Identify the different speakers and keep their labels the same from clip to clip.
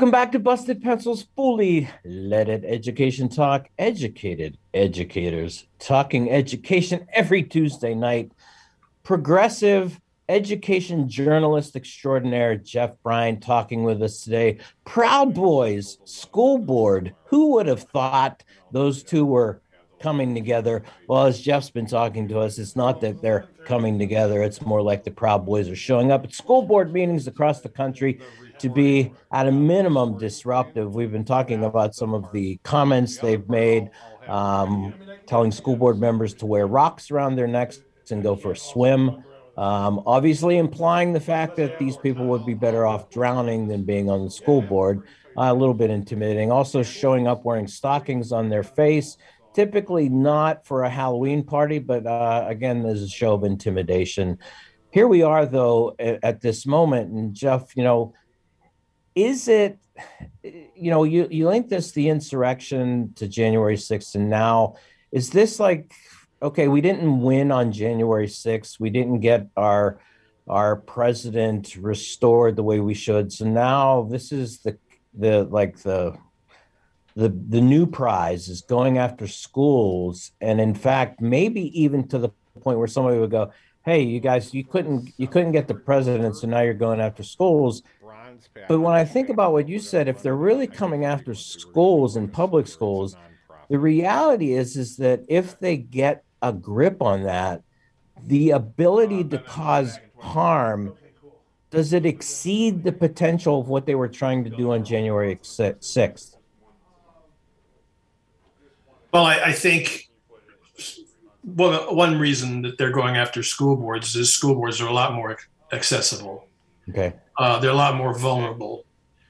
Speaker 1: Welcome back to Busted Pencils Fully Leaded Education Talk. Educated educators talking education every Tuesday night. Progressive education journalist extraordinaire Jeff Bryant talking with us today. Proud Boys School Board. Who would have thought those two were coming together? Well, as Jeff's been talking to us, it's not that they're coming together. It's more like the Proud Boys are showing up at school board meetings across the country to be at a minimum disruptive. We've been talking about some of the comments they've made, telling school board members to wear rocks around their necks and go for a swim. Obviously implying the fact that these people would be better off drowning than being on the school board. A little bit intimidating. Also showing up wearing stockings on their face, typically not for a Halloween party, but again, there's a show of intimidation. Here we are, though, at this moment. And Jeff, is it, you link this, the insurrection, to January 6th, and now is this like, okay, we didn't win on January 6th. We didn't get our president restored the way we should. So now this is the new prize is going after schools. And in fact, maybe even to the point where somebody would go, hey, you guys, you couldn't get the president, so now you're going after schools. But when I think about what you said, if they're really coming after schools and public schools, the reality is that if they get a grip on that, the ability to cause harm, does it exceed the potential of what they were trying to do on January 6th?
Speaker 2: Well, I think one reason that they're going after school boards is school boards are a lot more accessible.
Speaker 1: Okay.
Speaker 2: They're a lot more vulnerable.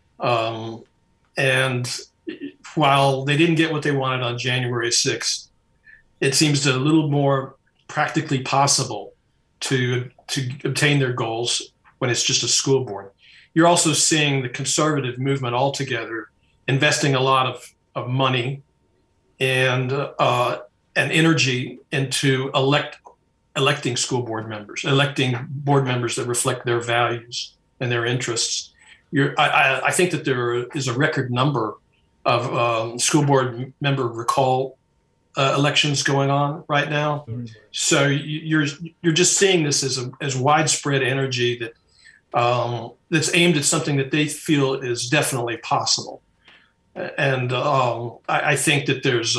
Speaker 2: And while they didn't get what they wanted on January 6th, it seems a little more practically possible to obtain their goals when it's just a school board. You're also seeing the conservative movement altogether investing a lot of money and energy into electing school board members, electing board members that reflect their values and their interests. I think that there is a record number of school board member recall elections going on right now. Mm-hmm. So you're just seeing this as widespread energy that's aimed at something that they feel is definitely possible. And I think that there's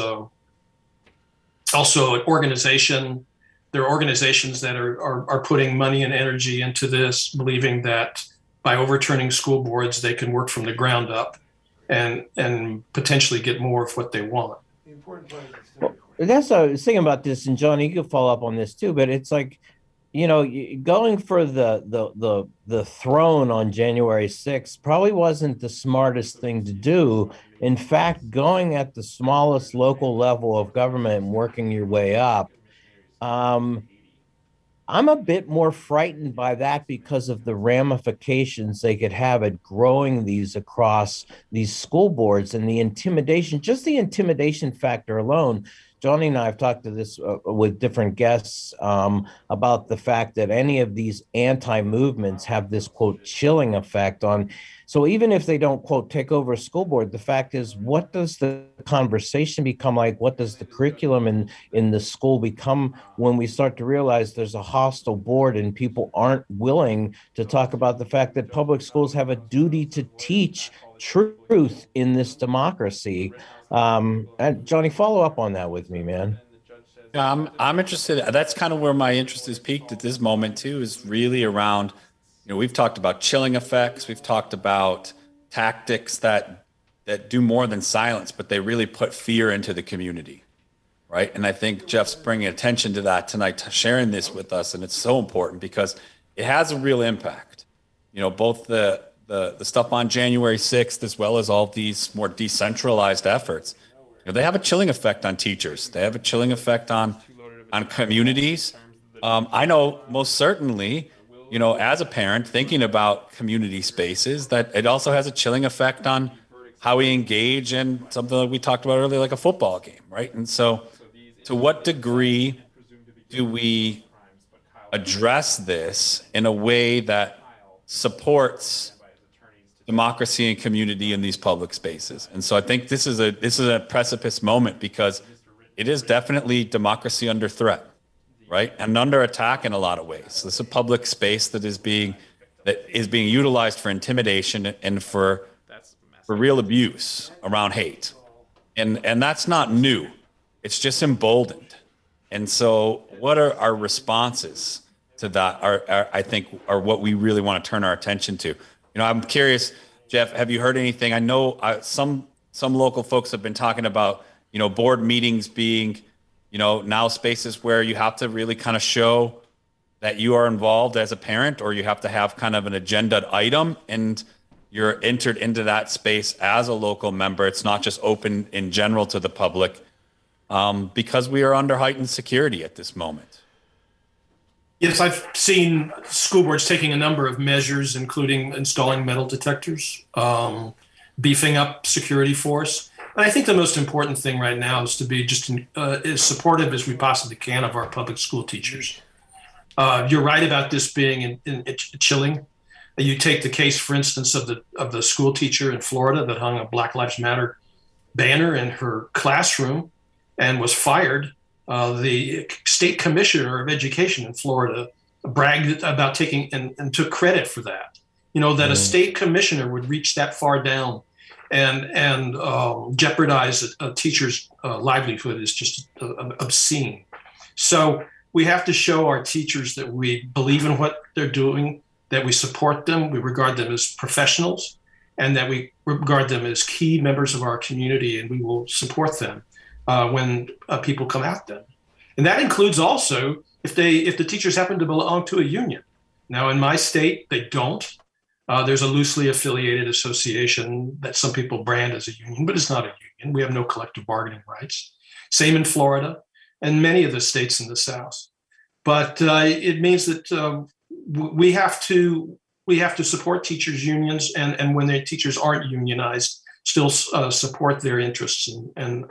Speaker 2: also an organization. There are organizations that are putting money and energy into this, believing that by overturning school boards, they can work from the ground up and potentially get more of what they want.
Speaker 1: Well, that's what I was thinking about this, and Johnny, you could follow up on this too. But it's like, going for the throne on January 6th probably wasn't the smartest thing to do. In fact, going at the smallest local level of government and working your way up, I'm a bit more frightened by that because of the ramifications they could have at growing these across these school boards and the intimidation, just the intimidation factor alone. Johnny and I have talked to this with different guests about the fact that any of these anti-movements have this, quote, chilling effect on. So even if they don't, quote, take over a school board, the fact is, what does the conversation become like? What does the curriculum in the school become when we start to realize there's a hostile board and people aren't willing to talk about the fact that public schools have a duty to teach truth in this democracy? And Johnny, follow up on that with me, man.
Speaker 3: Yeah, I'm interested. That's kind of where my interest is peaked at this moment too, is really around, we've talked about chilling effects. We've talked about tactics that do more than silence, but they really put fear into the community, right? And I think Jeff's bringing attention to that tonight, sharing this with us, and it's so important because it has a real impact. Both the stuff on January 6th, as well as all these more decentralized efforts, they have a chilling effect on teachers. They have a chilling effect on communities. I know most certainly, as a parent thinking about community spaces, that it also has a chilling effect on how we engage in something that we talked about earlier, like a football game, right? And so to what degree do we address this in a way that supports democracy and community in these public spaces. And so I think this is a precipice moment, because it is definitely democracy under threat, right? And under attack in a lot of ways. This is a public space that is being utilized for intimidation and for real abuse around hate. And that's not new. It's just emboldened. And so what are our responses to that I think are what we really want to turn our attention to. I'm curious, Jeff, have you heard anything? I know some local folks have been talking about, board meetings being, now spaces where you have to really kind of show that you are involved as a parent, or you have to have kind of an agenda item and you're entered into that space as a local member. It's not just open in general to the public, because we are under heightened security at this moment.
Speaker 2: Yes, I've seen school boards taking a number of measures, including installing metal detectors, beefing up security force. And I think the most important thing right now is to be just as supportive as we possibly can of our public school teachers. You're right about this being chilling. You take the case, for instance, of the school teacher in Florida that hung a Black Lives Matter banner in her classroom and was fired. The state commissioner of education in Florida bragged about taking and took credit for that. That a state commissioner would reach that far down and jeopardize a teacher's livelihood is just obscene. So we have to show our teachers that we believe in what they're doing, that we support them, we regard them as professionals, and that we regard them as key members of our community, and we will support them when people come at them. And that includes also if the teachers happen to belong to a union. Now, in my state, they don't. There's a loosely affiliated association that some people brand as a union, but it's not a union. We have no collective bargaining rights. Same in Florida and many of the states in the South. But it means that we have to support teachers' unions, and when their teachers aren't unionized, still support their interests and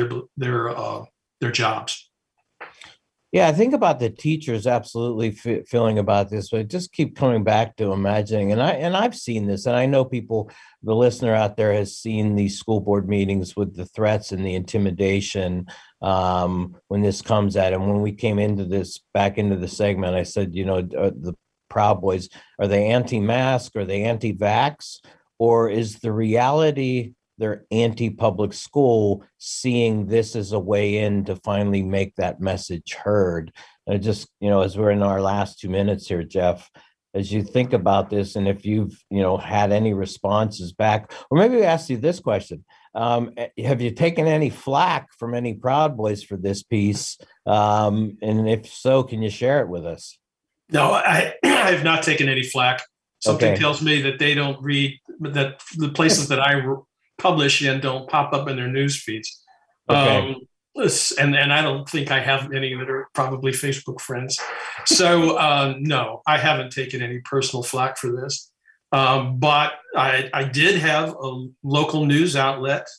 Speaker 2: their jobs.
Speaker 1: Yeah, I think about the teachers absolutely feeling about this, but I just keep coming back to imagining, and I've seen this, and I know people, the listener out there has seen these school board meetings with the threats and the intimidation when this comes at them. When we came back into the segment, I said, the Proud Boys, are they anti-mask? Are they anti-vax? Or is the reality they're anti-public school, seeing this as a way in to finally make that message heard? And just, as we're in our last 2 minutes here, Jeff, as you think about this, and if you've, had any responses back, or maybe we ask you this question, have you taken any flack from any Proud Boys for this piece? And if so, can you share it with us?
Speaker 2: No, I have not taken any flack. Something tells me that they don't read, that the places that I publish in don't pop up in their news feeds. Okay. And I don't think I have any that are probably Facebook friends. So no, I haven't taken any personal flack for this. But I did have a local news outlet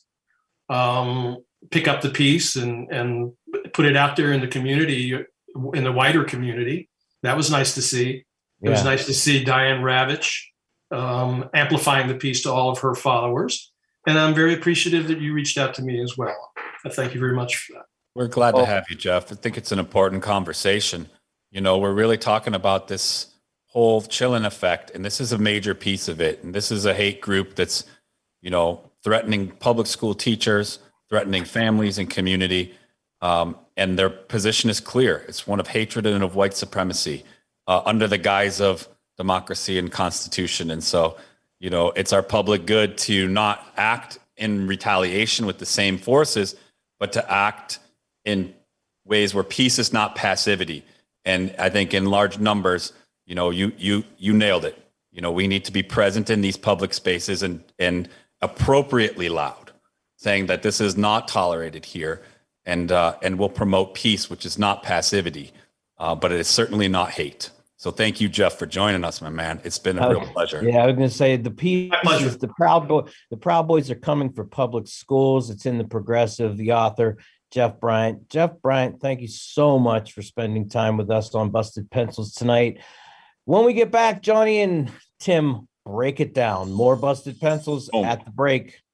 Speaker 2: pick up the piece and put it out there in the community, in the wider community. That was nice to see. It was nice to see Diane Ravitch amplifying the piece to all of her followers. And I'm very appreciative that you reached out to me as well. Thank you very much for that.
Speaker 3: We're glad to have you, Jeff. I think it's an important conversation. We're really talking about this whole chilling effect, and this is a major piece of it. And this is a hate group that's, threatening public school teachers, threatening families and community. And their position is clear. It's one of hatred and of white supremacy under the guise of democracy and constitution. And so, it's our public good to not act in retaliation with the same forces, but to act in ways where peace is not passivity. And I think in large numbers, you nailed it. We need to be present in these public spaces and appropriately loud, saying that this is not tolerated here, and will promote peace, which is not passivity, but it is certainly not hate. So thank you, Jeff, for joining us, my man. It's been a real pleasure.
Speaker 1: Yeah, I was going to say the piece is the Proud Boys are coming for public schools. It's in the Progressive. The author, Jeff Bryant. Jeff Bryant, thank you so much for spending time with us on Busted Pencils tonight. When we get back, Johnny and Tim break it down. More busted pencils
Speaker 3: Boom.
Speaker 1: at the break.